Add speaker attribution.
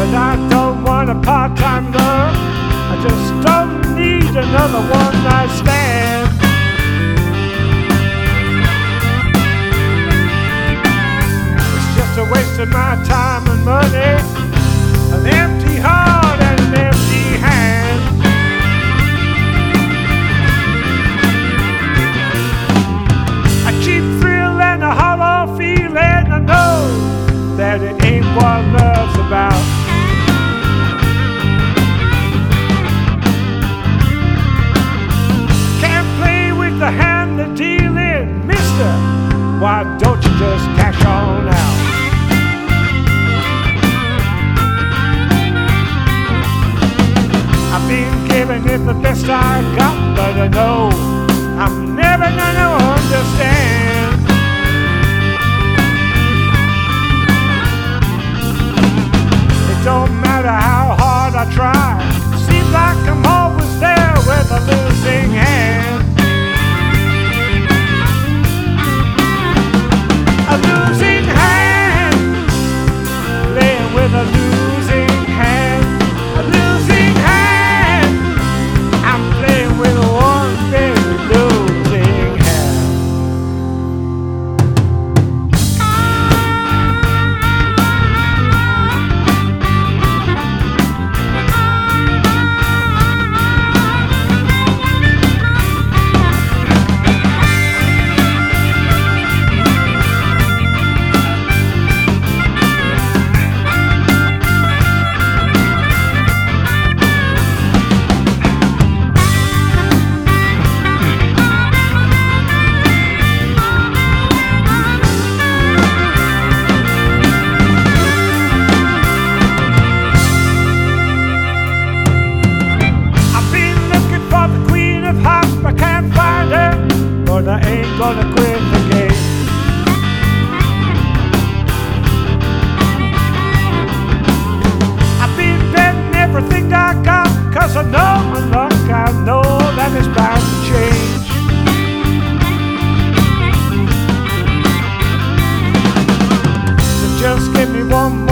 Speaker 1: But I don't want a part-time love. I just don't need another one-night stand. It's just a waste of my time and money, an empty heart and an empty hand. A cheap thrill and a hollow feeling. I know that it ain't what love's about. Can't play with the hand they're dealing, mister. Why don't you just cash on out? I've been giving it the best I got, but I know I'm never gonna understand. It don't matter how hard I try, seems like I'm always there with a losing hand. A losing hand, playing with a losing hand. A losing hand, I'm playing with one big losing hand. But I ain't gonna quit the game. I've been betting everything I got, 'cause I know my luck, I know that it's bound to change. So just give me one